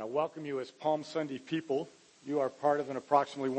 welcome you as Palm Sunday people. You are part of an approximately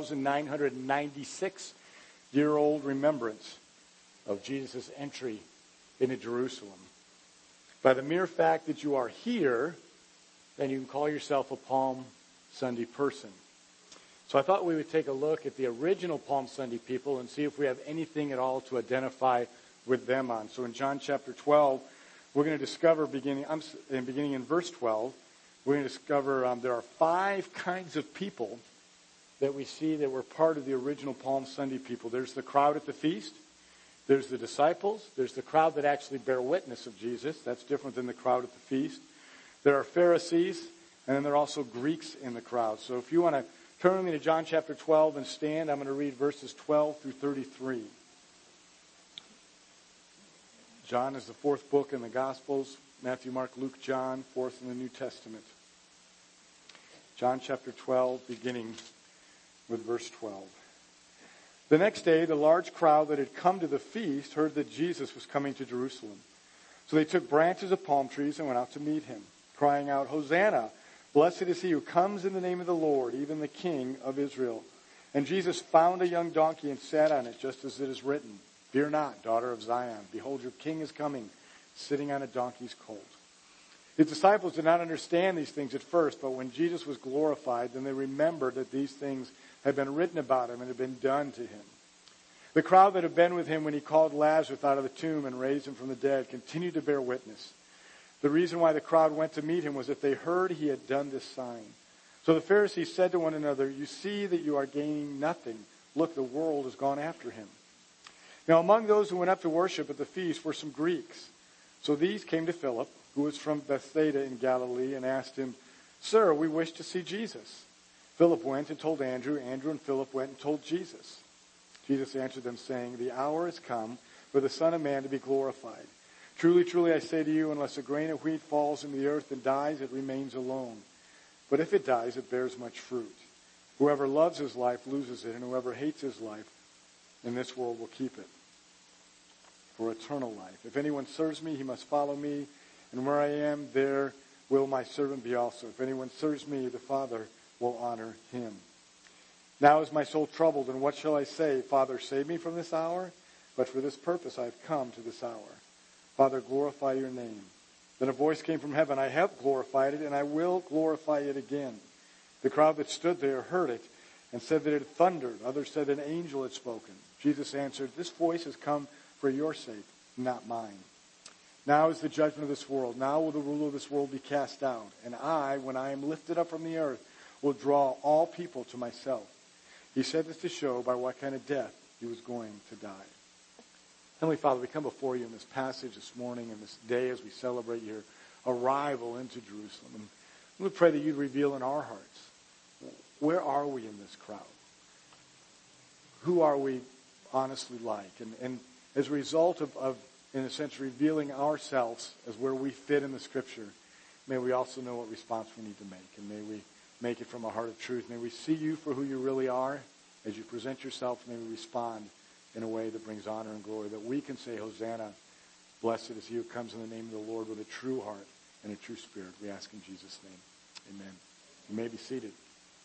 1,996-year-old remembrance of Jesus' entry into Jerusalem. By the mere fact that you are here, then you can call yourself a Palm Sunday person. So I thought we would take a look at the original Palm Sunday people and see if we have anything at all to identify with them on. So in John chapter 12, we're going to discover, beginning in verse 12, we're going to discover there are 5 kinds of people that we see that were part of the original Palm Sunday people. There's the crowd at the feast. There's the disciples. There's the crowd that actually bear witness of Jesus. That's different than the crowd at the feast. There are Pharisees, and then there are also Greeks in the crowd. So if you want to turn with me to John chapter 12 and stand, I'm going to read verses 12 through 33. John is the 4th book in the Gospels. Matthew, Mark, Luke, John, 4th in the New Testament. John chapter 12, beginning with verse 12. The next day, the large crowd that had come to the feast heard that Jesus was coming to Jerusalem. So they took branches of palm trees and went out to meet him, crying out, "Hosanna! Blessed is he who comes in the name of the Lord, even the King of Israel." And Jesus found a young donkey and sat on it, just as it is written, "Fear not, daughter of Zion. Behold, your king is coming, sitting on a donkey's colt." His disciples did not understand these things at first, but when Jesus was glorified, then they remembered that these things had been written about him and had been done to him. The crowd that had been with him when he called Lazarus out of the tomb and raised him from the dead continued to bear witness. The reason why the crowd went to meet him was that they heard he had done this sign. So the Pharisees said to one another, "You see that you are gaining nothing. Look, the world has gone after him." Now among those who went up to worship at the feast were some Greeks. So these came to Philip, who was from Bethsaida in Galilee, and asked him, "Sir, we wish to see Jesus." Philip went and told Andrew. Andrew and Philip went and told Jesus. Jesus answered them, saying, "The hour has come for the Son of Man to be glorified. Truly, truly, I say to you, unless a grain of wheat falls into the earth and dies, it remains alone. But if it dies, it bears much fruit. Whoever loves his life loses it, and whoever hates his life in this world will keep it for eternal life. If anyone serves me, he must follow me, and where I am, there will my servant be also. If anyone serves me, the Father will honor him. Now is my soul troubled, and what shall I say? Father, save me from this hour? But for this purpose I have come to this hour. Father, glorify your name." Then a voice came from heaven, "I have glorified it, and I will glorify it again." The crowd that stood there heard it, and said that it had thundered. Others said an angel had spoken. Jesus answered, "This voice has come for your sake, not mine. Now is the judgment of this world. Now will the ruler of this world be cast out. And I, when I am lifted up from the earth, will draw all people to myself." He said this to show by what kind of death he was going to die. Heavenly Father, we come before you in this passage this morning and this day as we celebrate your arrival into Jerusalem. And we pray that you'd reveal in our hearts, where are we in this crowd? Who are we honestly like? And as a result of, in a sense, revealing ourselves as where we fit in the Scripture, may we also know what response we need to make. And may we make it from a heart of truth. May we see you for who you really are as you present yourself. May we respond in a way that brings honor and glory, that we can say, "Hosanna, blessed is he who comes in the name of the Lord," with a true heart and a true spirit. We ask in Jesus' name. Amen. You may be seated.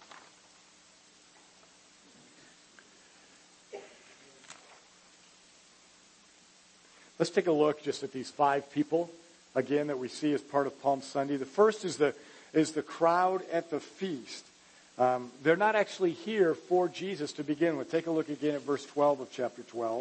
Let's take a look just at these 5 people, again, that we see as part of Palm Sunday. The first is the crowd at the feast. They're not actually here for Jesus to begin with. Take a look again at verse 12 of chapter 12.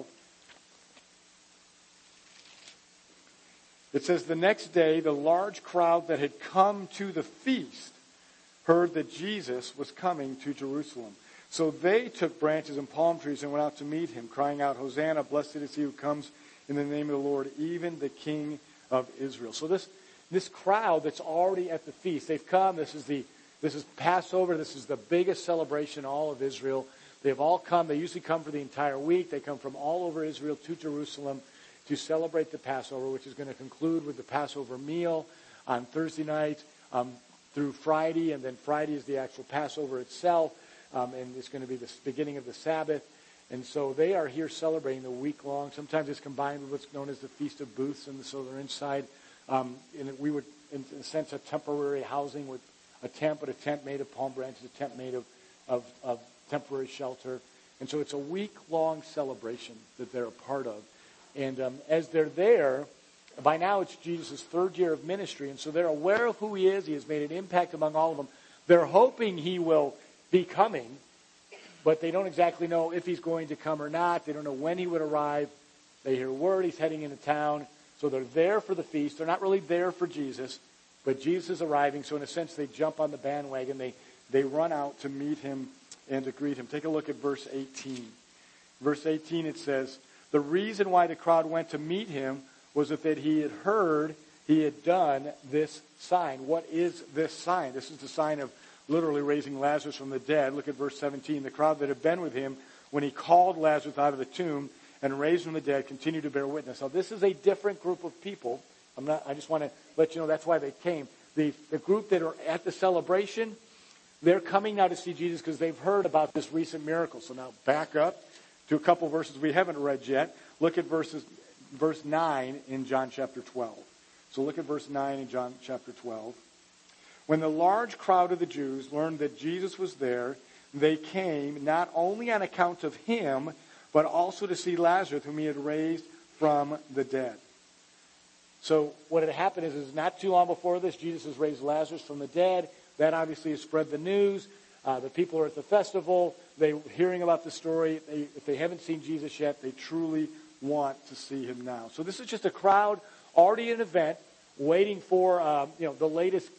It says, "The next day, the large crowd that had come to the feast heard that Jesus was coming to Jerusalem. So they took branches and palm trees and went out to meet him, crying out, 'Hosanna, blessed is he who comes in the name of the Lord, even the King of Israel.'" So this crowd that's already at the feast, they've come. This is Passover. This is the biggest celebration in all of Israel. They've all come. They usually come for the entire week. They come from all over Israel to Jerusalem to celebrate the Passover, which is going to conclude with the Passover meal on Thursday night through Friday, and then Friday is the actual Passover itself, and it's going to be the beginning of the Sabbath. And so they are here celebrating the week long. Sometimes it's combined with what's known as the Feast of Booths, and so they're inside, and we would, in a sense, a temporary housing with a tent, but a tent made of palm branches, a tent made of temporary shelter. And so it's a week-long celebration that they're a part of. And as they're there, by now it's Jesus' third year of ministry, and so they're aware of who he is. He has made an impact among all of them. They're hoping he will be coming, but they don't exactly know if he's going to come or not. They don't know when he would arrive. They hear word he's heading into town, so they're there for the feast. They're not really there for Jesus, but Jesus is arriving, so in a sense they jump on the bandwagon. They run out to meet him and to greet him. Take a look at verse 18. Verse 18, it says, the reason why the crowd went to meet him was that he had heard he had done this sign. What is this sign? This is the sign of literally raising Lazarus from the dead. Look at verse 17. The crowd that had been with him when he called Lazarus out of the tomb and raised from the dead continued to bear witness. Now, this is a different group of people. I just want to let you know that's why they came. The group that are at the celebration, they're coming now to see Jesus because they've heard about this recent miracle. So now back up to a couple verses we haven't read yet. Look at verse 9 in John chapter 12. So look at verse 9 in John chapter 12. When the large crowd of the Jews learned that Jesus was there, they came not only on account of him, but also to see Lazarus, whom he had raised from the dead. So what had happened is not too long before this, Jesus has raised Lazarus from the dead. That obviously has spread the news. The people are at the festival. They're hearing about the story. If they haven't seen Jesus yet, they truly want to see him now. So this is just a crowd already at an event, waiting for the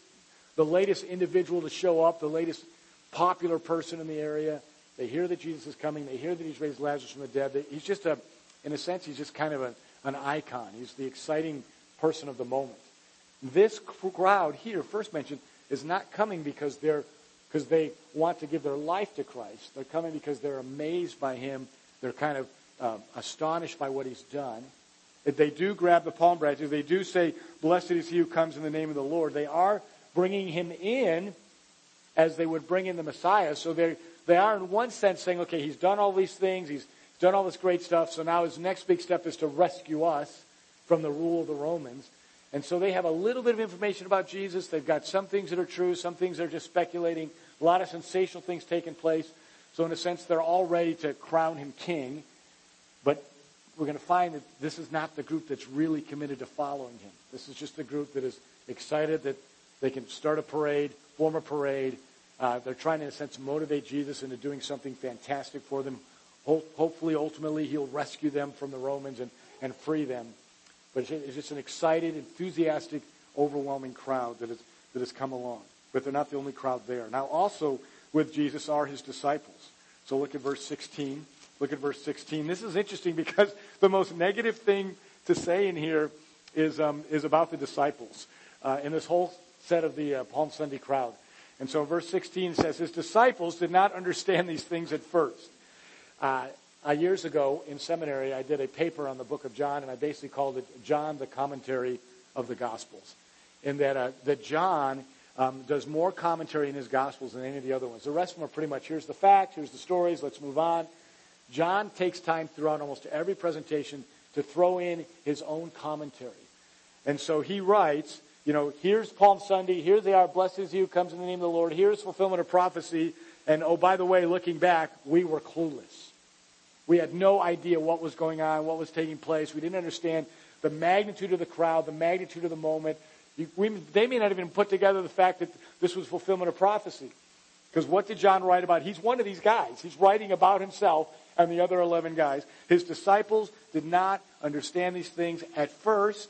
latest individual to show up, the latest popular person in the area. They hear that Jesus is coming. They hear that he's raised Lazarus from the dead. He's just in a sense, he's just kind of an icon. He's the exciting person of the moment. This crowd here, first mentioned, is not coming because they want to give their life to Christ. They're coming because they're amazed by him. They're kind of astonished by what he's done. If they do grab the palm branches, they do say, blessed is he who comes in the name of the Lord. They are bringing him in as they would bring in the Messiah. So they are in one sense saying, okay, he's done all these things. He's done all this great stuff. So now his next big step is to rescue us from the rule of the Romans. And so they have a little bit of information about Jesus. They've got some things that are true, some things they're just speculating, a lot of sensational things taking place. So in a sense, they're all ready to crown him king. But we're going to find that this is not the group that's really committed to following him. This is just the group that is excited that they can start a parade, form a parade. They're trying, in a sense, motivate Jesus into doing something fantastic for them. Hopefully, ultimately, he'll rescue them from the Romans and free them. But it's just an excited, enthusiastic, overwhelming crowd that has come along. But they're not the only crowd there. Now, also with Jesus are his disciples. So look at verse 16. Look at verse 16. This is interesting because the most negative thing to say in here is about the disciples in this whole set of the Palm Sunday crowd. And so verse 16 says, his disciples did not understand these things at first. Years ago in seminary, I did a paper on the book of John, and I basically called it John, the commentary of the Gospels. In that John does more commentary in his Gospels than any of the other ones. The rest of them are pretty much, here's the fact, here's the stories, let's move on. John takes time throughout almost every presentation to throw in his own commentary. And so he writes, here's Palm Sunday, here they are, blessed is he who comes in the name of the Lord, here's fulfillment of prophecy, and oh, by the way, looking back, we were clueless. We had no idea what was going on, what was taking place. We didn't understand the magnitude of the crowd, the magnitude of the moment. They may not even put together the fact that this was fulfillment of prophecy. Because what did John write about? He's one of these guys. He's writing about himself and the other 11 guys. His disciples did not understand these things at first,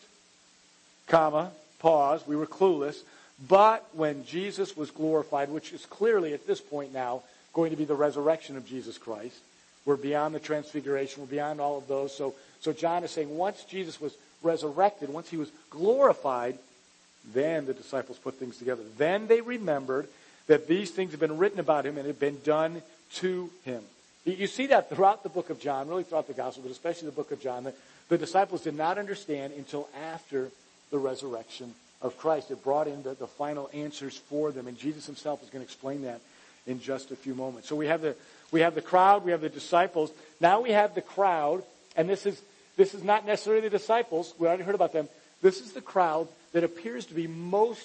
pause, we were clueless. But when Jesus was glorified, which is clearly at this point now going to be the resurrection of Jesus Christ, we're beyond the transfiguration. We're beyond all of those. So John is saying once Jesus was resurrected, once he was glorified, then the disciples put things together. Then they remembered that these things had been written about him and had been done to him. You see that throughout the book of John, really throughout the gospel, but especially the book of John, that the disciples did not understand until after the resurrection of Christ. It brought in the final answers for them, and Jesus himself is going to explain that in just a few moments. So we have the crowd, we have the disciples. Now we have the crowd, and this is not necessarily the disciples. We already heard about them. This is the crowd that appears to be most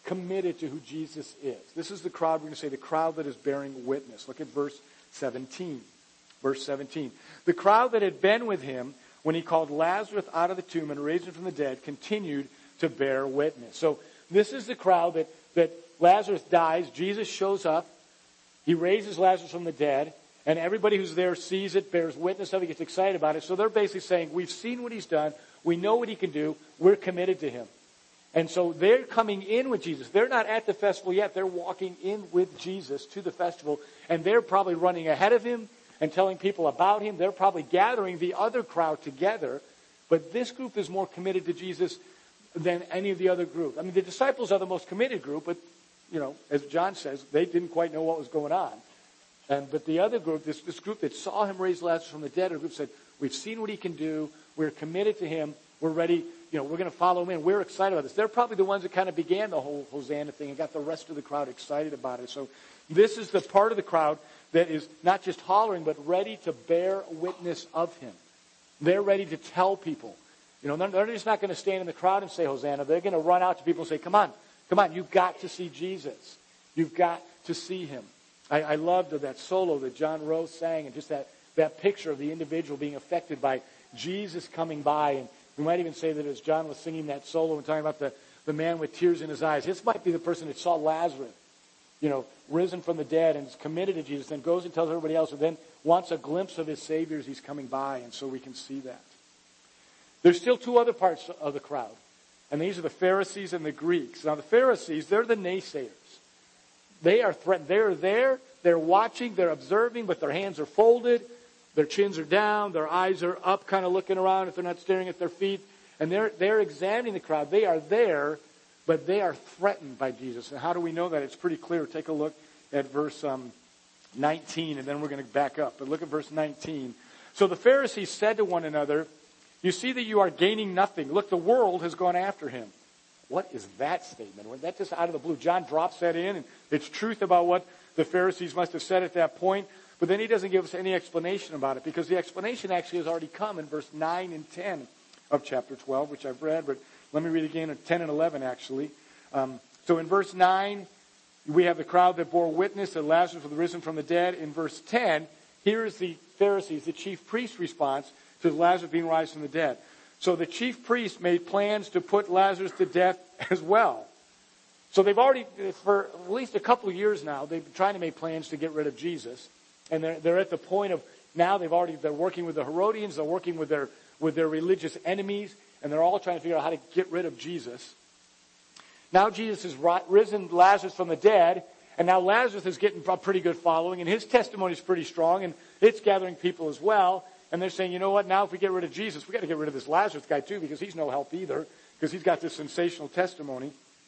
committed to who Jesus is. This is the crowd, we're going to say, the crowd that is bearing witness. Look at verse 17. Verse 17. The crowd that had been with him when he called Lazarus out of the tomb and raised him from the dead continued to bear witness. So this is the crowd that Lazarus dies. Jesus shows up. He raises Lazarus from the dead. And everybody who's there sees it, bears witness of it, gets excited about it. So they're basically saying, we've seen what he's done. We know what he can do. We're committed to him. And so they're coming in with Jesus. They're not at the festival yet. They're walking in with Jesus to the festival. And they're probably running ahead of him and telling people about him. They're probably gathering the other crowd together. But this group is more committed to Jesus than any of the other groups. I mean, the disciples are the most committed group, but, as John says, they didn't quite know what was going on. But the other group, this group that saw him raise Lazarus from the dead, a group said, we've seen what he can do. We're committed to him. We're ready. We're going to follow him in. We're excited about this. They're probably the ones that kind of began the whole Hosanna thing and got the rest of the crowd excited about it. So this is the part of the crowd that is not just hollering, but ready to bear witness of him. They're ready to tell people. They're just not going to stand in the crowd and say Hosanna. They're going to run out to people and say, come on, you've got to see Jesus. You've got to see him. I loved that solo that John Rose sang, and just that picture of the individual being affected by Jesus coming by. And we might even say that as John was singing that solo and talking about the man with tears in his eyes, this might be the person that saw Lazarus, risen from the dead and is committed to Jesus, then goes and tells everybody else, and then wants a glimpse of his Savior as he's coming by. And so we can see that. There's still two other parts of the crowd, and these are the Pharisees and the Greeks. Now the Pharisees, they're the naysayers. They are threatened. They're there. They're watching. They're observing, but their hands are folded. Their chins are down. Their eyes are up, kind of looking around if they're not staring at their feet. And they're examining the crowd. They are there, but they are threatened by Jesus. And how do we know that? It's pretty clear. Take a look at verse 19, and then we're going to back up. But look at verse 19. So the Pharisees said to one another, you see that you are gaining nothing. Look, the world has gone after him. What is that statement? Was that just out of the blue? John drops that in, and it's truth about what the Pharisees must have said at that point. But then he doesn't give us any explanation about it, because the explanation actually has already come in verse 9 and 10 of chapter 12, which I've read. But let me read again at 10 and 11, actually. So in verse 9, we have the crowd that bore witness that Lazarus was risen from the dead. In verse 10, here is the Pharisees, the chief priest's response to Lazarus being raised from the dead. So the chief priests made plans to put Lazarus to death as well. So they've already, for at least a couple of years now, they've been trying to make plans to get rid of Jesus. And they're at the point of, now they're working with the Herodians, they're working with their religious enemies, and they're all trying to figure out how to get rid of Jesus. Now Jesus has risen Lazarus from the dead, and now Lazarus is getting a pretty good following, and his testimony is pretty strong, and it's gathering people as well. And they're saying, you know what, now if we get rid of Jesus, we've got to get rid of this Lazarus guy too, because he's no help either, because he's got this sensational testimony.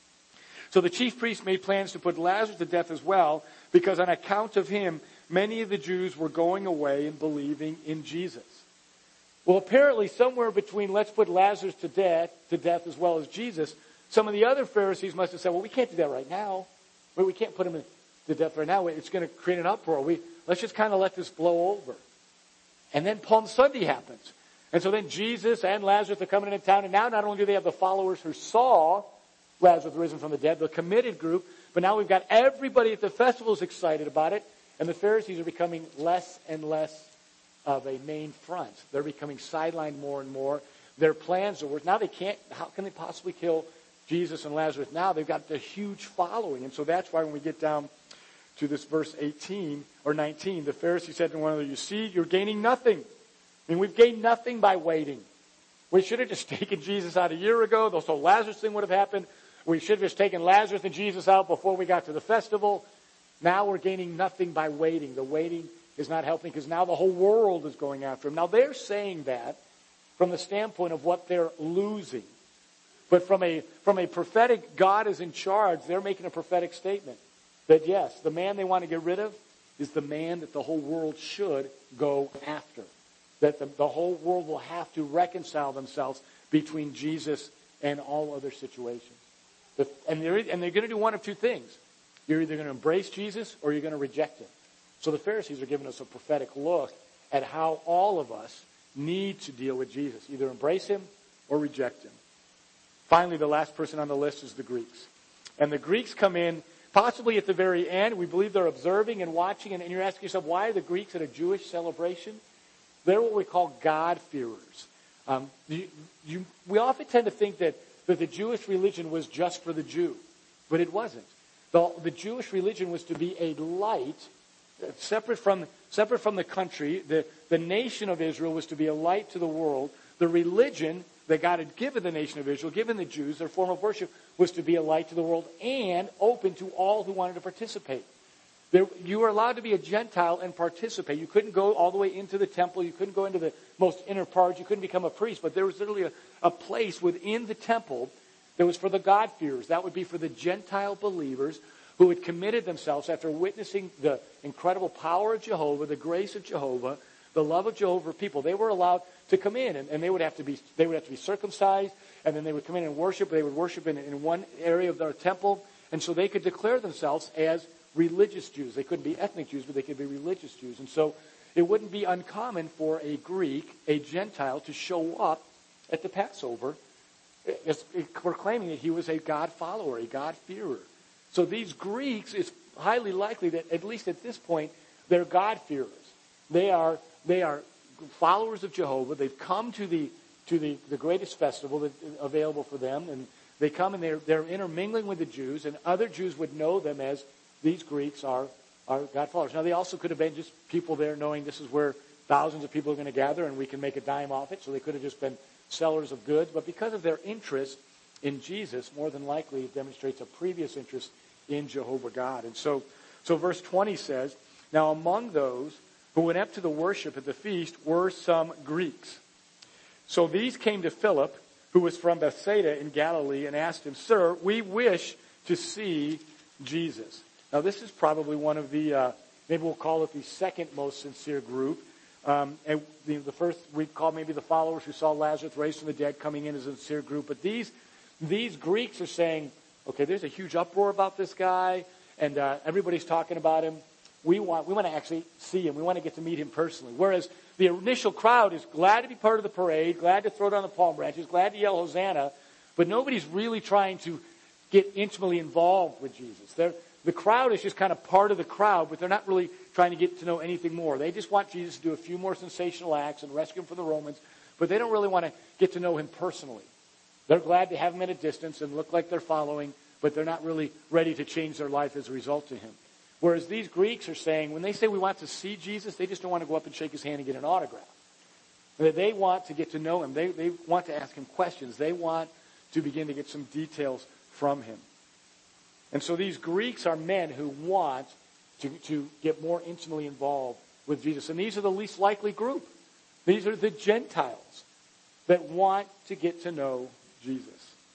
So the chief priests made plans to put Lazarus to death as well, because on account of him, many of the Jews were going away and believing in Jesus. Well, apparently somewhere between let's put Lazarus to death as well as Jesus, some of the other Pharisees must have said, well, we can't do that right now. We can't put him to death right now. It's going to create an uproar. Let's just kind of let this blow over. And then Palm Sunday happens. And so then Jesus and Lazarus are coming into town. And now not only do they have the followers who saw Lazarus risen from the dead, the committed group, but now we've got everybody at the festival is excited about it. And the Pharisees are becoming less and less of a main front. They're becoming sidelined more and more. Their plans are worse. Now how can they possibly kill Jesus and Lazarus? Now they've got the huge following. And so that's why when we get down to this verse 18 or 19, the Pharisee said to one another, you see, you're gaining nothing. I mean, we've gained nothing by waiting. We should have just taken Jesus out a year ago. The whole Lazarus thing would have happened. We should have just taken Lazarus and Jesus out before we got to the festival. Now we're gaining nothing by waiting. The waiting is not helping because now the whole world is going after him. Now they're saying that from the standpoint of what they're losing. But from a prophetic, God is in charge, they're making a prophetic statement. That yes, the man they want to get rid of is the man that the whole world should go after. That the whole world will have to reconcile themselves between Jesus and all other situations. And they're going to do one of two things. You're either going to embrace Jesus or you're going to reject him. So the Pharisees are giving us a prophetic look at how all of us need to deal with Jesus. Either embrace him or reject him. Finally, the last person on the list is the Greeks. And the Greeks come in, possibly at the very end. We believe they're observing and watching. And you're asking yourself, why are the Greeks at a Jewish celebration? They're what we call God-fearers. We often tend to think that the Jewish religion was just for the Jew. But it wasn't. The Jewish religion was to be a light, separate from the country. The nation of Israel was to be a light to the world. The religion that God had given the nation of Israel, given the Jews, their form of worship, was to be a light to the world and open to all who wanted to participate. You were allowed to be a Gentile and participate. You couldn't go all the way into the temple. You couldn't go into the most inner parts. You couldn't become a priest. But there was literally a place within the temple that was for the God-fearers. That would be for the Gentile believers who had committed themselves after witnessing the incredible power of Jehovah, the grace of Jehovah, the love of Jehovah for people. They were allowed to come in, and they would have to be circumcised, and then they would come in and worship. They would worship in one area of their temple, and so they could declare themselves as religious Jews. They couldn't be ethnic Jews, but they could be religious Jews. And so it wouldn't be uncommon for a Greek, a Gentile, to show up at the Passover proclaiming that he was a God follower, a God-fearer. So these Greeks, it's highly likely that, at least at this point, they're God-fearers. They are followers of Jehovah. They've come to the greatest festival that available for them, and they come and they're intermingling with the Jews, and other Jews would know them as these Greeks are God followers. Now, they also could have been just people there knowing this is where thousands of people are going to gather and we can make a dime off it, so they could have just been sellers of goods. But because of their interest in Jesus, more than likely it demonstrates a previous interest in Jehovah God. And so verse 20 says, "Now among those who went up to the worship at the feast were some Greeks. So these came to Philip, who was from Bethsaida in Galilee, and asked him, 'Sir, we wish to see Jesus.'" Now this is probably one of the, maybe we'll call it the second most sincere group. And the first we'd call maybe the followers who saw Lazarus raised from the dead coming in as a sincere group. But these Greeks are saying, okay, there's a huge uproar about this guy, and everybody's talking about him. We want to actually see him. We want to get to meet him personally. Whereas the initial crowd is glad to be part of the parade, glad to throw down the palm branches, glad to yell Hosanna, but nobody's really trying to get intimately involved with Jesus. The crowd is just kind of part of the crowd, but they're not really trying to get to know anything more. They just want Jesus to do a few more sensational acts and rescue him from the Romans, but they don't really want to get to know him personally. They're glad to have him at a distance and look like they're following, but they're not really ready to change their life as a result to him. Whereas these Greeks are saying, when they say we want to see Jesus, they just don't want to go up and shake his hand and get an autograph. They want to get to know him. They want to ask him questions. They want to begin to get some details from him. And so these Greeks are men who want to get more intimately involved with Jesus. And these are the least likely group. These are the Gentiles that want to get to know Jesus.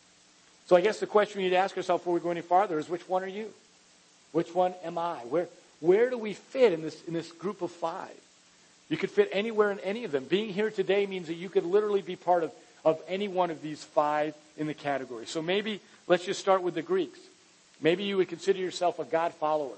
So I guess the question we need to ask ourselves before we go any farther is, which one are you? Which one am I? Where do we fit in this group of five? You could fit anywhere in any of them. Being here today means that you could literally be part of any one of these five in the category. So maybe let's just start with the Greeks. Maybe you would consider yourself a God follower.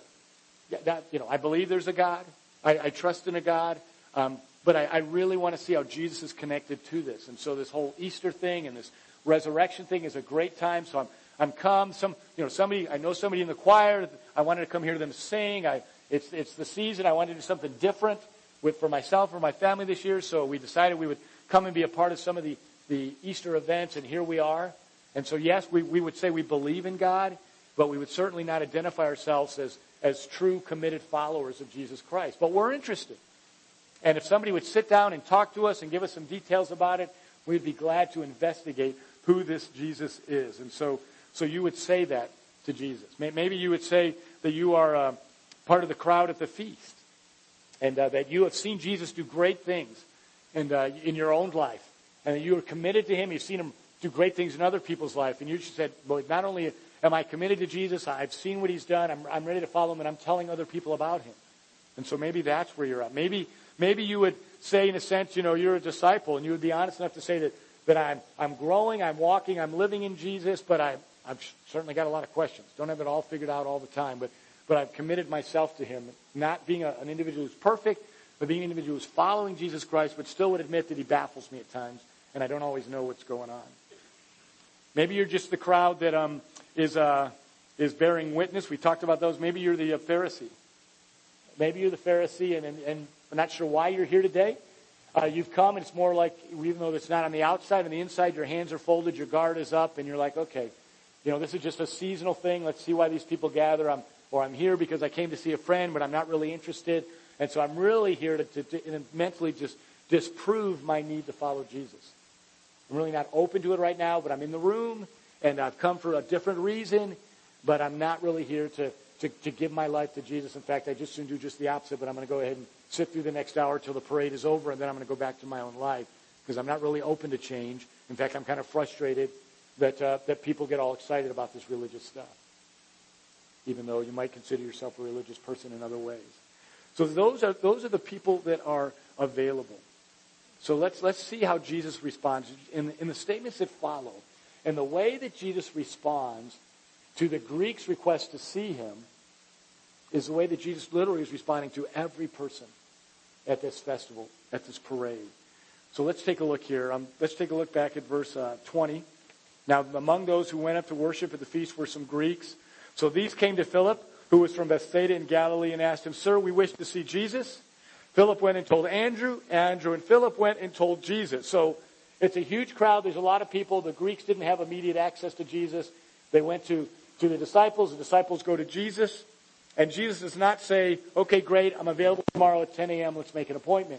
I believe there's a God. I trust in a God. But I really want to see how Jesus is connected to this. And so this whole Easter thing and this resurrection thing is a great time. So I'm come. I know somebody in the choir. I wanted to come hear them sing. It's the season. I wanted to do something different for myself or my family this year. So we decided we would come and be a part of some of the Easter events. And here we are. And so yes, we would say we believe in God, but we would certainly not identify ourselves as true committed followers of Jesus Christ. But we're interested. And if somebody would sit down and talk to us and give us some details about it, we'd be glad to investigate who this Jesus is. And so you would say that to Jesus. Maybe you would say that you are part of the crowd at the feast, and that you have seen Jesus do great things in your own life, and that you are committed to him. You've seen him do great things in other people's life, and you said, well, not only am I committed to Jesus, I've seen what he's done, I'm ready to follow him, and I'm telling other people about him. And so maybe that's where you're at. Maybe you would say, in a sense, you're a disciple, and you would be honest enough to say that I'm growing, I'm walking, I'm living in Jesus, but I've certainly got a lot of questions. Don't have it all figured out all the time, but I've committed myself to him, not being an individual who's perfect, but being an individual who's following Jesus Christ, but still would admit that he baffles me at times, and I don't always know what's going on. Maybe you're just the crowd that is is bearing witness. We talked about those. Maybe you're the Pharisee. Maybe you're the Pharisee, and I'm not sure why you're here today. You've come, and it's more like, even though it's not on the outside, on the inside, your hands are folded, your guard is up, and you're like, okay, this is just a seasonal thing. Let's see why these people gather. I'm here because I came to see a friend, but I'm not really interested. And so I'm really here to mentally just disprove my need to follow Jesus. I'm really not open to it right now, but I'm in the room, and I've come for a different reason, but I'm not really here to give my life to Jesus. In fact, I just soon do just the opposite, but I'm going to go ahead and sit through the next hour till the parade is over, and then I'm going to go back to my own life because I'm not really open to change. In fact, I'm kind of frustrated that people get all excited about this religious stuff, even though you might consider yourself a religious person in other ways. So those are the people that are available. So let's see how Jesus responds in the statements that follow, and the way that Jesus responds to the Greeks' request to see him is the way that Jesus literally is responding to every person at this festival, at this parade. So let's take a look here. Let's take a look back at verse 20. Now, among those who went up to worship at the feast were some Greeks. So these came to Philip, who was from Bethsaida in Galilee, and asked him, "Sir, we wish to see Jesus." Philip went and told Andrew. Andrew and Philip went and told Jesus. So it's a huge crowd. There's a lot of people. The Greeks didn't have immediate access to Jesus. They went to the disciples. The disciples go to Jesus. And Jesus does not say, "Okay, great, I'm available tomorrow at 10 a.m. Let's make an appointment."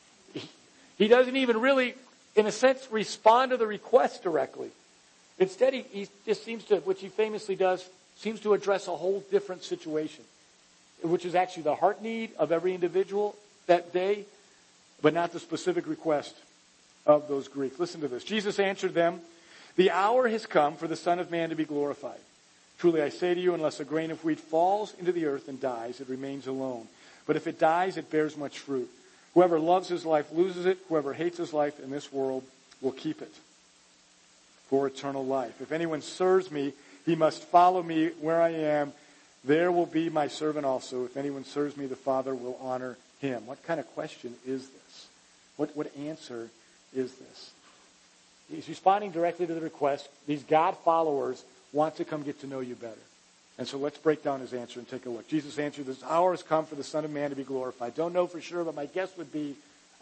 He doesn't even really, in a sense, respond to the request directly. Instead, he just seems to, which he famously does, seems to address a whole different situation, which is actually the heart need of every individual that day, but not the specific request of those Greeks. Listen to this. Jesus answered them, "The hour has come for the Son of Man to be glorified. Truly I say to you, unless a grain of wheat falls into the earth and dies, it remains alone. But if it dies, it bears much fruit. Whoever loves his life loses it. Whoever hates his life in this world will keep it for eternal life. If anyone serves me, he must follow me where I am. There will be my servant also. If anyone serves me, the Father will honor him." What kind of question is this? What answer is this? He's responding directly to the request. These God followers want to come get to know you better. And so let's break down his answer and take a look. Jesus answered, "This hour has come for the Son of Man to be glorified." Don't know for sure, but my guess would be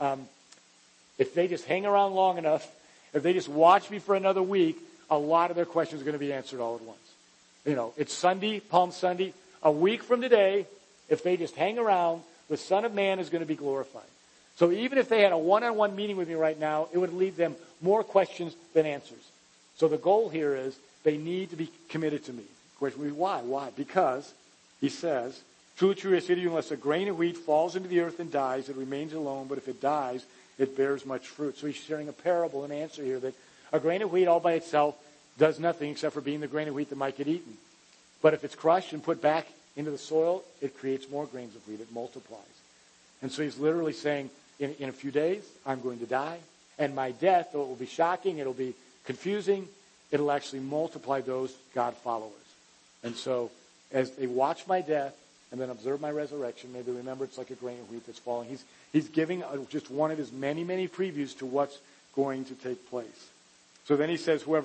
if they just hang around long enough, if they just watch me for another week, a lot of their questions are going to be answered all at once. It's Sunday, Palm Sunday. A week from today, if they just hang around, the Son of Man is going to be glorified. So even if they had a one-on-one meeting with me right now, it would leave them more questions than answers. So the goal here is they need to be committed to me. Question would be, why? Why? Because, he says, "Truly, truly, I say to you, unless a grain of wheat falls into the earth and dies, it remains alone. But if it dies, it bears much fruit." So he's sharing a parable, an answer here, that a grain of wheat all by itself does nothing except for being the grain of wheat that might get eaten. But if it's crushed and put back into the soil, it creates more grains of wheat. It multiplies. And so he's literally saying, in a few days, I'm going to die. And my death, though it will be shocking, it'll be confusing, it'll actually multiply those God followers. And so as they watch my death and then observe my resurrection, may they remember it's like a grain of wheat that's falling. He's giving just one of his many, many previews to what's going to take place. So then he says, whoever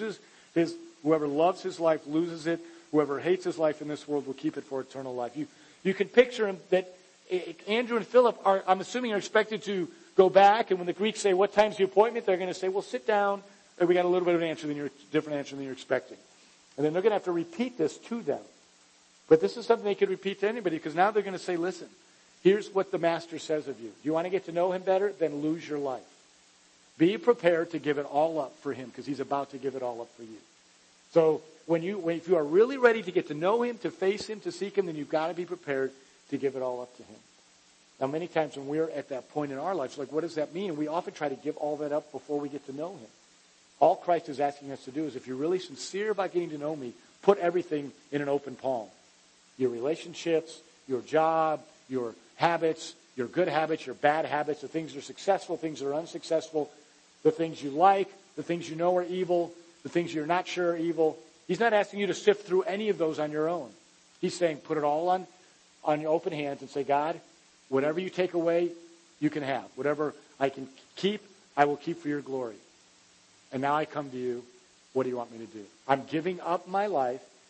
loves his life loses it. Whoever hates his life in this world will keep it for eternal life. You can picture him that Andrew and Philip are, I'm assuming, are expected to go back, and when the Greeks say, "What time's the appointment?" they're going to say, "Well, sit down." We got a little bit of an answer different answer than you're expecting. And then they're going to have to repeat this to them. But this is something they could repeat to anybody, because now they're going to say, "Listen, here's what the Master says of you. You want to get to know him better? Then lose your life. Be prepared to give it all up for him, because he's about to give it all up for you." So if you are really ready to get to know him, to face him, to seek him, then you've got to be prepared to give it all up to him. Now, many times when we're at that point in our lives, like, what does that mean? We often try to give all that up before we get to know him. All Christ is asking us to do is, if you're really sincere about getting to know me, put everything in an open palm. Your relationships, your job, your habits, your good habits, your bad habits, the things that are successful, things that are unsuccessful, the things you like, the things you know are evil, the things you're not sure are evil. He's not asking you to sift through any of those on your own. He's saying, put it all on your open hands and say, "God, whatever you take away, you can have. Whatever I can keep, I will keep for your glory. And now I come to you. What do you want me to do? I'm giving up my life.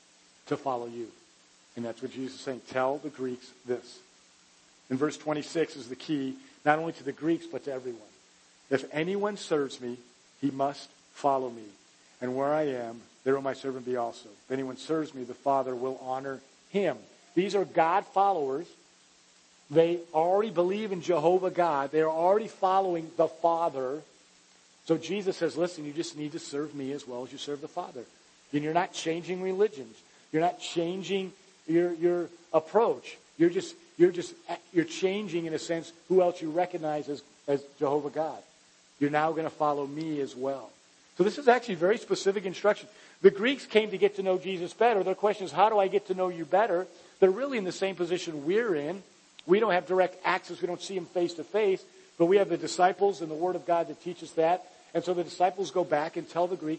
to follow you. And that's what Jesus is saying. Tell the Greeks this. In verse 26 is the key, not only to the Greeks, but to everyone. If anyone serves me, he must follow me. And where I am, there will my servant be also. If anyone serves me, the Father will honor him. These are God followers. They already believe in Jehovah God. They're already following the Father. So Jesus says, listen, you just need to serve me as well as you serve the Father. And you're not changing religions. You're not changing your approach. You're changing, in a sense, who else you recognize as Jehovah God. You're now going to follow me as well. So this is actually very specific instruction. The Greeks came to get to know Jesus better. Their question is, how do I get to know you better? They're really in the same position we're in. We don't have direct access. We don't see him face to face. But we have the disciples and the Word of God that teach us that. And so the disciples go back and tell the Greeks,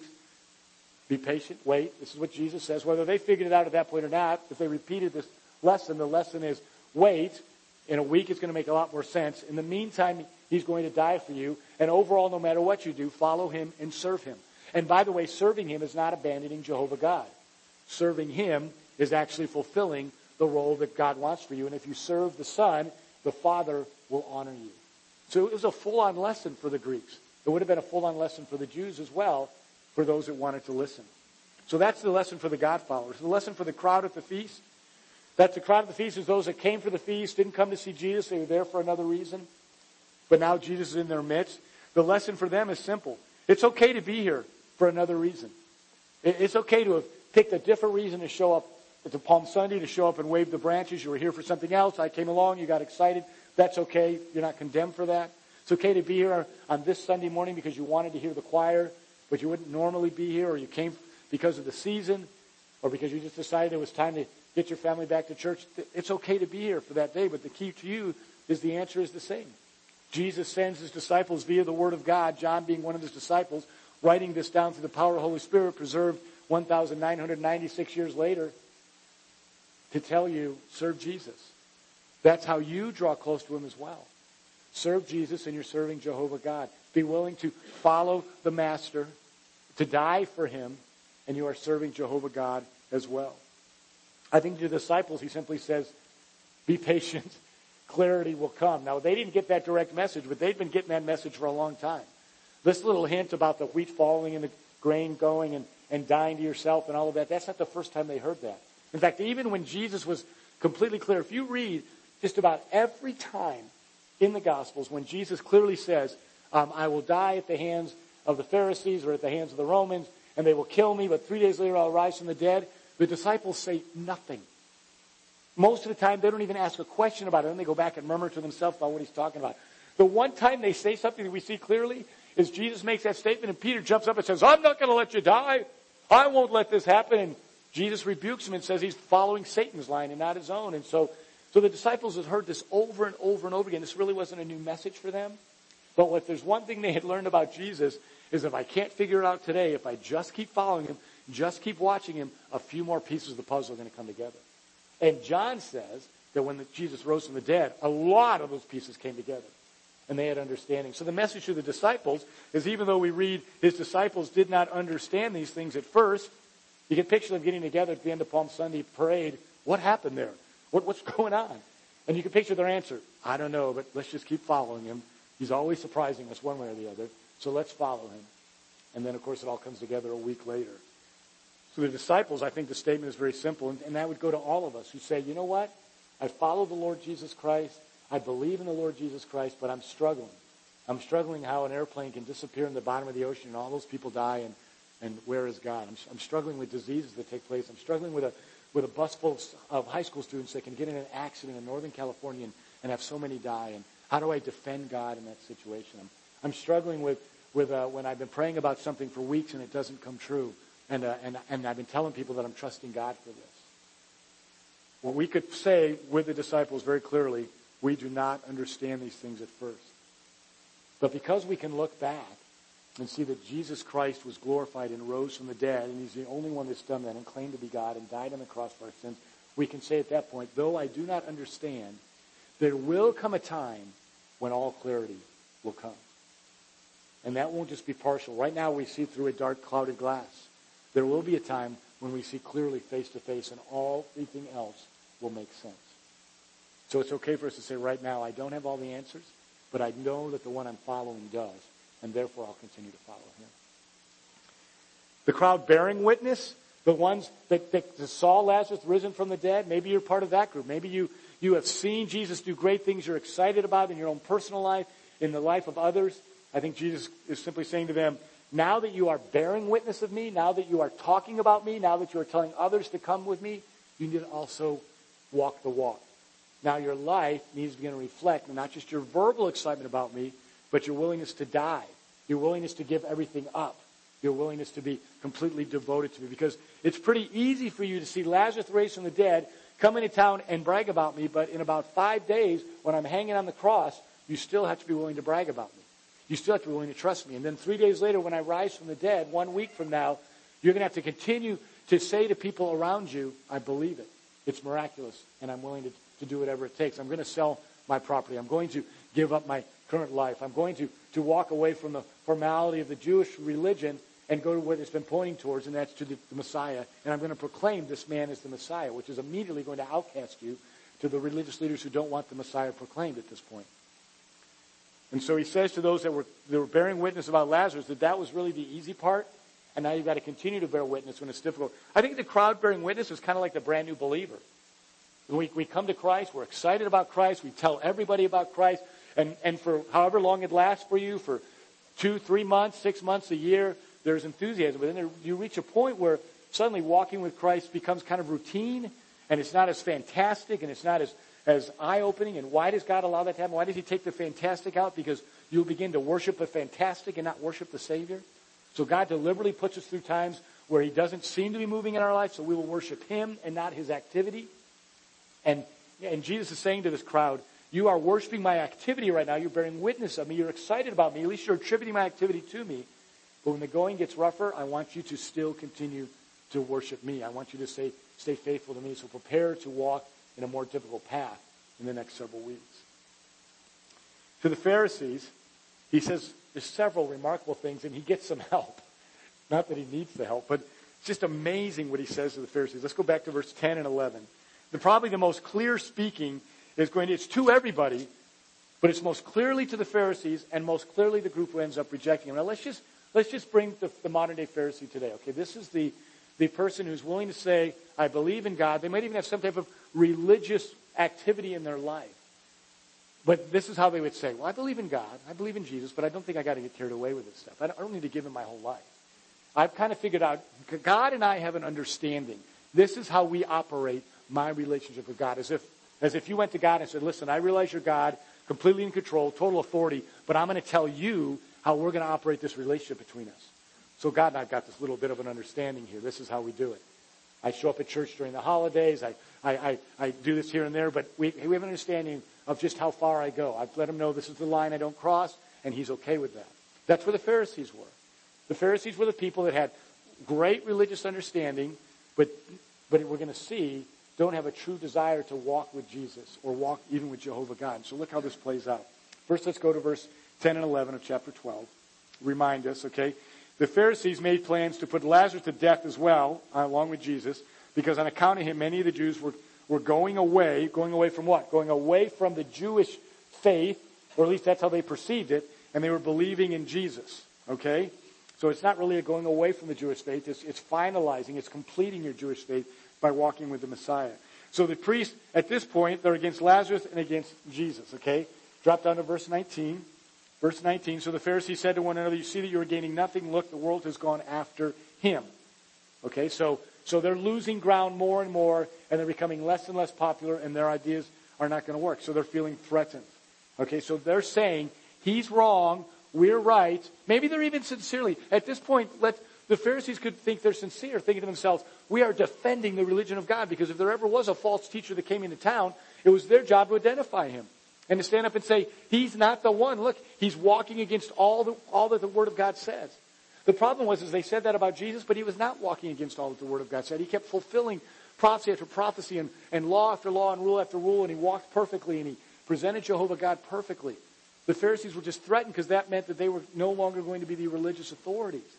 be patient, wait. This is what Jesus says. Whether they figured it out at that point or not, if they repeated this lesson, the lesson is wait. In a week, it's going to make a lot more sense. In the meantime, he's going to die for you. And overall, no matter what you do, follow him and serve him. And by the way, serving him is not abandoning Jehovah God. Serving him is actually fulfilling the role that God wants for you. And if you serve the Son, the Father will honor you. So it was a full-on lesson for the Greeks. It would have been a full-on lesson for the Jews as well, for those that wanted to listen. So that's the lesson for the God followers. The lesson for the crowd at the feast, that's the crowd at the feast is those that came for the feast, didn't come to see Jesus. They were there for another reason. But now Jesus is in their midst. The lesson for them is simple. It's okay to be here for another reason. It's okay to have picked a different reason to show up to Palm Sunday, to show up and wave the branches. You were here for something else. I came along. You got excited. That's okay. You're not condemned for that. It's okay to be here on this Sunday morning because you wanted to hear the choir, but you wouldn't normally be here, or you came because of the season, or because you just decided it was time to get your family back to church. It's okay to be here for that day, but the key to you is the answer is the same. Jesus sends his disciples via the Word of God, John being one of his disciples, writing this down through the power of the Holy Spirit, preserved 1,996 years later, to tell you, serve Jesus. That's how you draw close to him as well. Serve Jesus and you're serving Jehovah God. Be willing to follow the Master, to die for him, and you are serving Jehovah God as well. I think to the disciples, he simply says, be patient. Clarity will come. Now, they didn't get that direct message, but they'd been getting that message for a long time. This little hint about the wheat falling and the grain going and dying to yourself and all of that, that's not the first time they heard that. In fact, even when Jesus was completely clear, if you read just about every time in the Gospels when Jesus clearly says, I will die at the hands of the Pharisees or at the hands of the Romans, and they will kill me, but 3 days later I'll rise from the dead, the disciples say nothing. Most of the time, they don't even ask a question about it. Then they go back and murmur to themselves about what he's talking about. The one time they say something that we see clearly is Jesus makes that statement, and Peter jumps up and says, I'm not going to let you die. I won't let this happen. And Jesus rebukes him and says he's following Satan's line and not his own. And so the disciples had heard this over and over and over again. This really wasn't a new message for them. But if there's one thing they had learned about Jesus is if I can't figure it out today, if I just keep following him, just keep watching him, a few more pieces of the puzzle are going to come together. And John says that when Jesus rose from the dead, a lot of those pieces came together. And they had understanding. So the message to the disciples is even though we read his disciples did not understand these things at first, you can picture them getting together at the end of Palm Sunday parade. What happened there? What's going on? And you can picture their answer. I don't know, but let's just keep following him. He's always surprising us one way or the other. So let's follow him. And then, of course, it all comes together a week later. So the disciples, I think the statement is very simple, and that would go to all of us who say, you know what? I follow the Lord Jesus Christ. I believe in the Lord Jesus Christ, but I'm struggling. I'm struggling how an airplane can disappear in the bottom of the ocean and all those people die, and where is God? I'm struggling with diseases that take place. I'm struggling with a bus full of high school students that can get in an accident in Northern California and have so many die. And how do I defend God in that situation? I'm struggling with when I've been praying about something for weeks and it doesn't come true. And I've been telling people that I'm trusting God for this. Well, we could say with the disciples very clearly, we do not understand these things at first. But because we can look back and see that Jesus Christ was glorified and rose from the dead, and he's the only one that's done that and claimed to be God and died on the cross for our sins, we can say at that point, though I do not understand, there will come a time when all clarity will come. And that won't just be partial. Right now we see through a dark, clouded glass. There will be a time when we see clearly face to face, and everything else will make sense. So it's okay for us to say right now, I don't have all the answers, but I know that the one I'm following does, and therefore I'll continue to follow him. The crowd bearing witness, the ones that saw Lazarus risen from the dead, maybe you're part of that group. Maybe you have seen Jesus do great things you're excited about in your own personal life, in the life of others. I think Jesus is simply saying to them, now that you are bearing witness of me, now that you are talking about me, now that you are telling others to come with me, you need to also walk the walk. Now your life needs to begin to reflect not just your verbal excitement about me, but your willingness to die, your willingness to give everything up, your willingness to be completely devoted to me. Because it's pretty easy for you to see Lazarus raised from the dead, come into town and brag about me, but in about 5 days, when I'm hanging on the cross, you still have to be willing to brag about me. You still have to be willing to trust me. And then 3 days later, when I rise from the dead, 1 week from now, you're going to have to continue to say to people around you, I believe it. It's miraculous, and I'm willing to do whatever it takes. I'm going to sell my property. I'm going to give up my current life. I'm going to walk away from the formality of the Jewish religion and go to what it's been pointing towards, and that's to the Messiah. And I'm going to proclaim this man as the Messiah, which is immediately going to outcast you to the religious leaders who don't want the Messiah proclaimed at this point. And so he says to those that were bearing witness about Lazarus that was really the easy part, and now you've got to continue to bear witness when it's difficult. I think the crowd bearing witness is kind of like the brand new believer. We come to Christ, we're excited about Christ, we tell everybody about Christ, and for however long it lasts for you, for 2, 3 months, 6 months, a year, there's enthusiasm. But then you reach a point where suddenly walking with Christ becomes kind of routine, and it's not as fantastic, and it's not as eye-opening. And why does God allow that to happen? Why does he take the fantastic out? Because you'll begin to worship the fantastic and not worship the Savior. So God deliberately puts us through times where he doesn't seem to be moving in our life, so we will worship him and not his activity. And Jesus is saying to this crowd, you are worshiping my activity right now. You're bearing witness of me. You're excited about me. At least you're attributing my activity to me. But when the going gets rougher, I want you to still continue to worship me. I want you to stay faithful to me. So prepare to walk in a more difficult path in the next several weeks. To the Pharisees, he says there's several remarkable things, and he gets some help. Not that he needs the help, but it's just amazing what he says to the Pharisees. Let's go back to verse 10 and 11. Probably the most clear speaking it's to everybody, but it's most clearly to the Pharisees and most clearly the group who ends up rejecting him. Now let's just bring the modern day Pharisee today. Okay, this is the person who's willing to say, I believe in God. They might even have some type of religious activity in their life. But this is how they would say, well, I believe in God, I believe in Jesus, but I don't think I got to get carried away with this stuff. I don't need to give him my whole life. I've kind of figured out, God and I have an understanding. This is how we operate my relationship with God. As if you went to God and said, listen, I realize you're God, completely in control, total authority, but I'm going to tell you how we're going to operate this relationship between us. So God and I've got this little bit of an understanding here. This is how we do it. I show up at church during the holidays. I do this here and there, but we have an understanding of just how far I go. I've let him know this is the line I don't cross, and he's okay with that. That's where the Pharisees were. The Pharisees were the people that had great religious understanding, but we're going to see don't have a true desire to walk with Jesus or walk even with Jehovah God. So look how this plays out. First, let's go to verse 10 and 11 of chapter 12. Remind us, okay? The Pharisees made plans to put Lazarus to death as well, along with Jesus, because on account of him, many of the Jews were going away from what? Going away from the Jewish faith, or at least that's how they perceived it, and they were believing in Jesus, okay? So it's not really a going away from the Jewish faith. It's finalizing, it's completing your Jewish faith by walking with the Messiah. So the priests, at this point, they're against Lazarus and against Jesus, okay? Drop down to verse 19. Verse 19, so the Pharisees said to one another, you see that you are gaining nothing. Look, the world has gone after him. Okay, so they're losing ground more and more, and they're becoming less and less popular, and their ideas are not going to work. So they're feeling threatened. Okay, so they're saying, he's wrong, we're right. Maybe they're even sincerely. At this point, the Pharisees could think they're sincere, thinking to themselves, we are defending the religion of God, because if there ever was a false teacher that came into town, it was their job to identify him and to stand up and say, he's not the one. Look, he's walking against all that the Word of God says. The problem was they said that about Jesus, but he was not walking against all that the Word of God said. He kept fulfilling prophecy after prophecy and law after law and rule after rule, and he walked perfectly, and he presented Jehovah God perfectly. The Pharisees were just threatened because that meant that they were no longer going to be the religious authorities.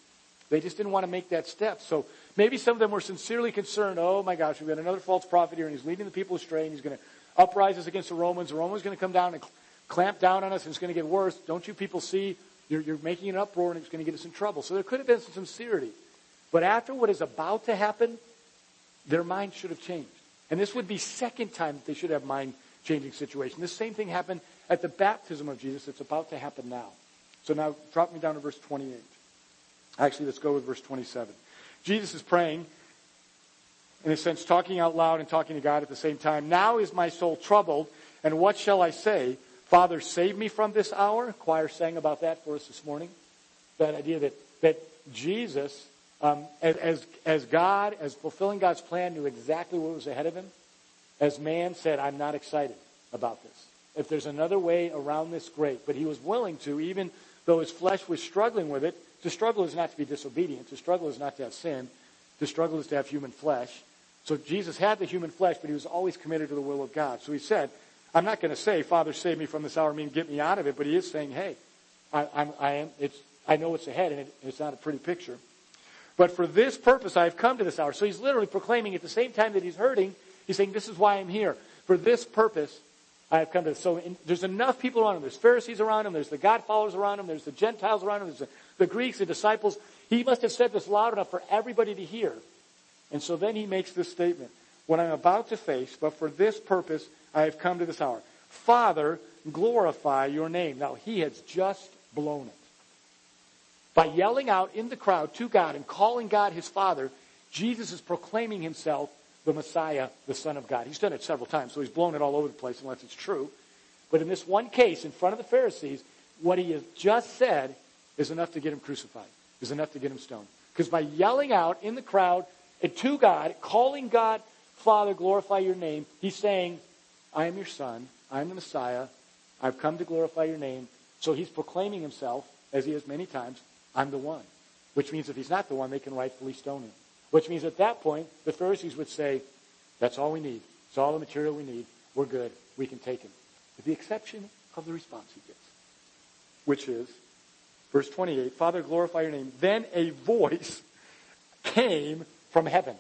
They just didn't want to make that step. So maybe some of them were sincerely concerned, oh my gosh, we've got another false prophet here, and he's leading the people astray, and he's going to uprise us against the Romans. The Romans are going to come down and clamp down on us, and it's going to get worse. Don't you people see? You're making an uproar, and it's going to get us in trouble. So there could have been some sincerity. But after what is about to happen, their mind should have changed. And this would be second time that they should have mind-changing situation. This same thing happened at the baptism of Jesus. It's about to happen now. So now drop me down to verse 28. Actually, let's go with verse 27. Jesus is praying, in a sense, talking out loud and talking to God at the same time. Now is my soul troubled, and what shall I say? Father, save me from this hour. Choir sang about that for us this morning. That idea that Jesus, as God, as fulfilling God's plan, knew exactly what was ahead of him. As man said, I'm not excited about this. If there's another way around this, great. But he was willing to, even though his flesh was struggling with it. To struggle is not to be disobedient. To struggle is not to have sin. To struggle is to have human flesh. So Jesus had the human flesh, but he was always committed to the will of God. So he said, I'm not going to say, Father, save me from this hour, mean get me out of it. But he is saying, hey, I know what's ahead, and it's not a pretty picture. But for this purpose I have come to this hour. So he's literally proclaiming at the same time that he's hurting, he's saying, this is why I'm here. For this purpose I have come to this. So there's enough people around him. There's Pharisees around him. There's the God followers around him. There's the Gentiles around him. There's the Greeks, the disciples. He must have said this loud enough for everybody to hear. And so then he makes this statement. What I'm about to face, but for this purpose I have come to this hour. Father, glorify your name. Now he has just blown it. By yelling out in the crowd to God and calling God his Father, Jesus is proclaiming himself the Messiah, the Son of God. He's done it several times, so he's blown it all over the place unless it's true. But in this one case, in front of the Pharisees, what he has just said is enough to get him crucified, is enough to get him stoned. Because by yelling out in the crowd and to God, calling God, Father, glorify your name, he's saying, I am your Son, I am the Messiah, I've come to glorify your name. So he's proclaiming himself, as he has many times, I'm the one. Which means if he's not the one, they can rightfully stone him. Which means at that point, the Pharisees would say, that's all we need. It's all the material we need. We're good. We can take him. With the exception of the response he gives. Which is, verse 28, Father, glorify your name. Then a voice came from heaven.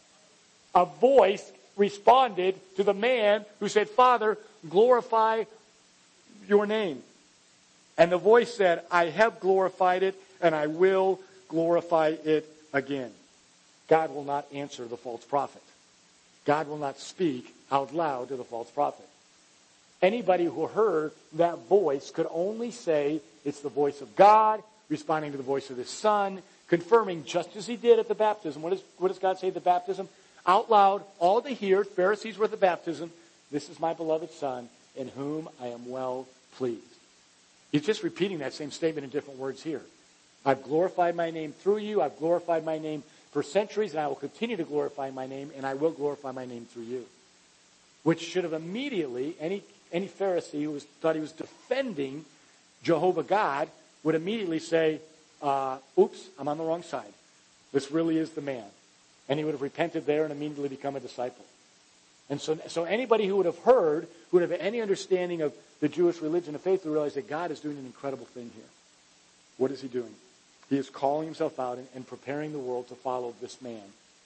A voice responded to the man who said, Father, glorify your name. And the voice said, I have glorified it, and I will glorify it again. God will not answer the false prophet. God will not speak out loud to the false prophet. Anybody who heard that voice could only say it's the voice of God, responding to the voice of his Son, confirming just as he did at the baptism. What does God say at the baptism? Out loud, all they hear, Pharisees were at the baptism, this is my beloved Son, in whom I am well pleased. He's just repeating that same statement in different words here. I've glorified my name through you. I've glorified my name for centuries, and I will continue to glorify my name, and I will glorify my name through you. Which should have immediately, any Pharisee who thought he was defending Jehovah God would immediately say, oops, I'm on the wrong side. This really is the man. And he would have repented there and immediately become a disciple. And so anybody who would have heard, who would have any understanding of the Jewish religion of faith, would realize that God is doing an incredible thing here. What is he doing? He is calling himself out and preparing the world to follow this man.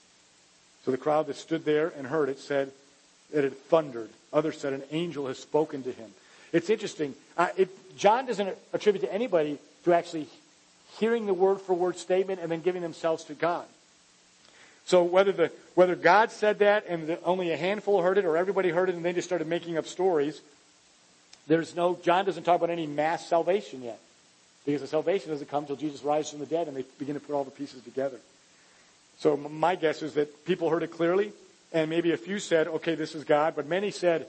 So the crowd that stood there and heard it said it had thundered. Others said an angel has spoken to him. It's interesting. John doesn't attribute to anybody to actually hearing the word-for-word statement and then giving themselves to God. So whether God said that and only a handful heard it, or everybody heard it and they just started making up stories, John doesn't talk about any mass salvation yet. Because the salvation doesn't come until Jesus rises from the dead and they begin to put all the pieces together. So my guess is that people heard it clearly, and maybe a few said, okay, this is God, but many said,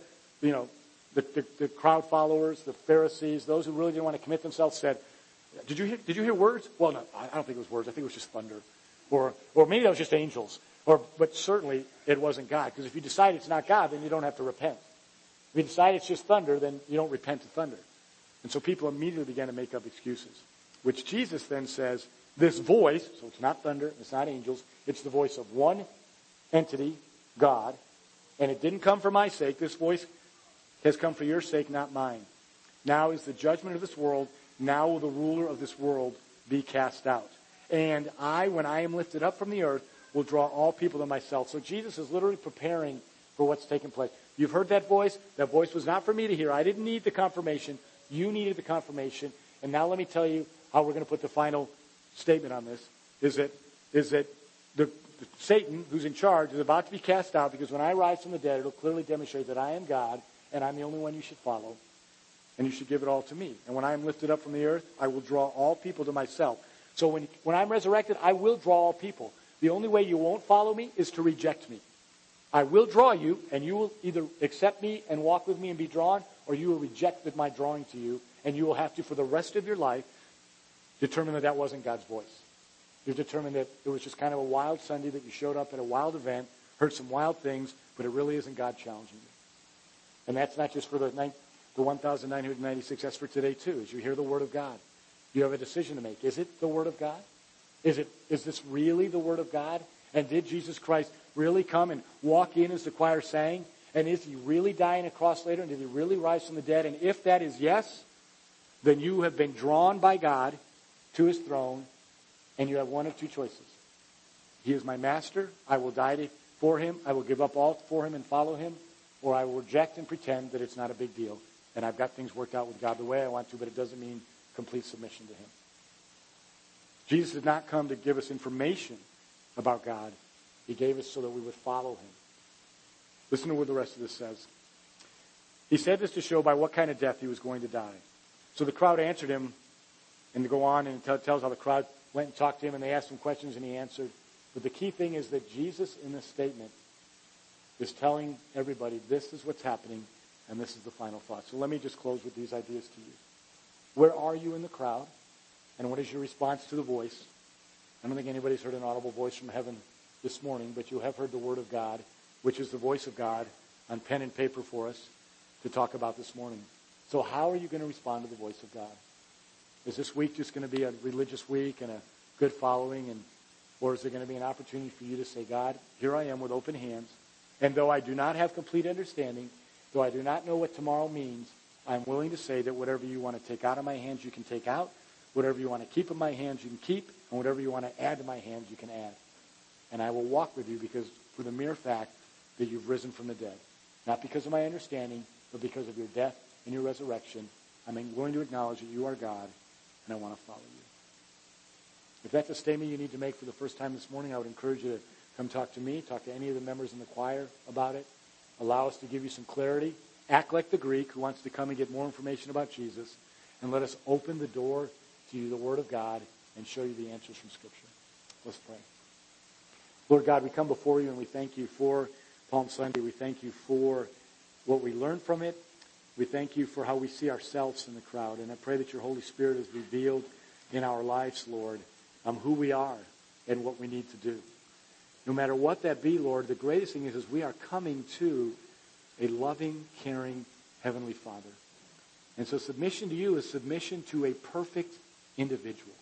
the crowd followers, the Pharisees, those who really didn't want to commit themselves said, did you hear words? Well, no, I don't think it was words. I think it was just thunder. Or maybe that was just angels. But certainly it wasn't God. Because if you decide it's not God, then you don't have to repent. If you decide it's just thunder, then you don't repent to thunder. And so people immediately began to make up excuses. Which Jesus then says, this voice, so it's not thunder, it's not angels, it's the voice of one entity, God. And it didn't come for my sake. This voice has come for your sake, not mine. Now is the judgment of this world. Now will the ruler of this world be cast out. And I, when I am lifted up from the earth, will draw all people to myself. So Jesus is literally preparing for what's taking place. You've heard that voice. That voice was not for me to hear. I didn't need the confirmation. You needed the confirmation. And now let me tell you how we're going to put the final statement on this. Is that the Satan, who's in charge, is about to be cast out, because when I rise from the dead, it'll clearly demonstrate that I am God and I'm the only one you should follow. And you should give it all to me. And when I am lifted up from the earth, I will draw all people to myself. So when I'm resurrected, I will draw all people. The only way you won't follow me is to reject me. I will draw you, and you will either accept me and walk with me and be drawn, or you will reject my drawing to you, and you will have to, for the rest of your life, determine that wasn't God's voice. You've determined that it was just kind of a wild Sunday, that you showed up at a wild event, heard some wild things, but it really isn't God challenging you. And that's not just for the 1,996, that's for today too, as you hear the Word of God. You have a decision to make. Is it the Word of God? Is this really the Word of God? And did Jesus Christ really come and walk in, as the choir sang? And is he really die on a cross later? And did he really rise from the dead? And if that is yes, then you have been drawn by God to his throne, and you have one of two choices. He is my master. I will die for him. I will give up all for him and follow him. Or I will reject and pretend that it's not a big deal. And I've got things worked out with God the way I want to, but it doesn't mean complete submission to him. Jesus did not come to give us information about God. He gave us so that we would follow him. Listen to what the rest of this says. He said this to show by what kind of death he was going to die. So the crowd answered him, and to go on, and it tells how the crowd went and talked to him, and they asked him questions, and he answered. But the key thing is that Jesus, in this statement, is telling everybody this is what's happening, and this is the final thought. So let me just close with these ideas to you. Where are you in the crowd? And what is your response to the voice? I don't think anybody's heard an audible voice from heaven this morning, but you have heard the Word of God, which is the voice of God on pen and paper for us to talk about this morning. So how are you going to respond to the voice of God? Is this week just going to be a religious week and a good following, or is there going to be an opportunity for you to say, God, here I am with open hands, and though I do not have complete understanding, though I do not know what tomorrow means, I'm willing to say that whatever you want to take out of my hands, you can take out. Whatever you want to keep in my hands, you can keep. And whatever you want to add to my hands, you can add. And I will walk with you because for the mere fact that you've risen from the dead. Not because of my understanding, but because of your death and your resurrection. I'm willing to acknowledge that you are God, and I want to follow you. If that's a statement you need to make for the first time this morning, I would encourage you to come talk to me, talk to any of the members in the choir about it. Allow us to give you some clarity. Act like the Greek who wants to come and get more information about Jesus, and let us open the door to you, the Word of God, and show you the answers from Scripture. Let's pray. Lord God, we come before you and we thank you for Palm Sunday. We thank you for what we learned from it. We thank you for how we see ourselves in the crowd. And I pray that your Holy Spirit has revealed in our lives, Lord, who we are and what we need to do. No matter what that be, Lord, the greatest thing is we are coming to a loving, caring Heavenly Father. And so submission to you is submission to a perfect individual.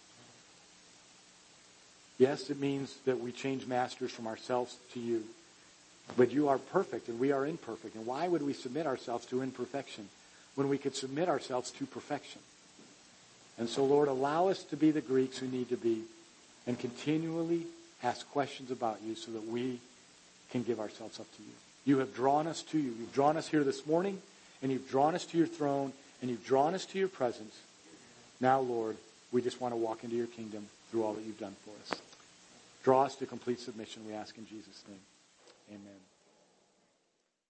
Yes, it means that we change masters from ourselves to you. But you are perfect and we are imperfect. And why would we submit ourselves to imperfection when we could submit ourselves to perfection? And so, Lord, allow us to be the Greeks who need to be and continually ask questions about you so that we can give ourselves up to you. You have drawn us to you. You've drawn us here this morning, and you've drawn us to your throne, and you've drawn us to your presence. Now, Lord, we just want to walk into your kingdom through all that you've done for us. Draw us to complete submission, we ask in Jesus' name. Amen.